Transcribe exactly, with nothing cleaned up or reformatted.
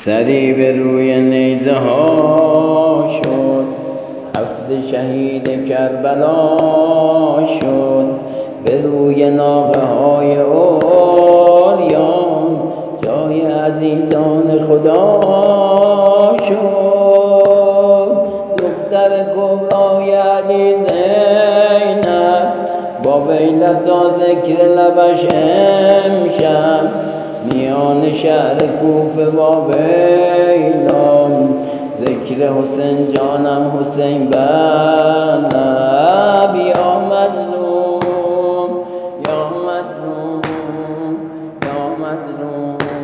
سری به روی نیزه ها شد، هفت شهید کربلا شد. به روی ناقه های اوریان جای عزیزان خدا شد. دختر کبرای علی زینب با ویلتا ذکر لبش امشب میان شهر کوفه با ویلام ذکر حسین جانم حسین بلب. یا مظلوم یا مظلوم یا مظلوم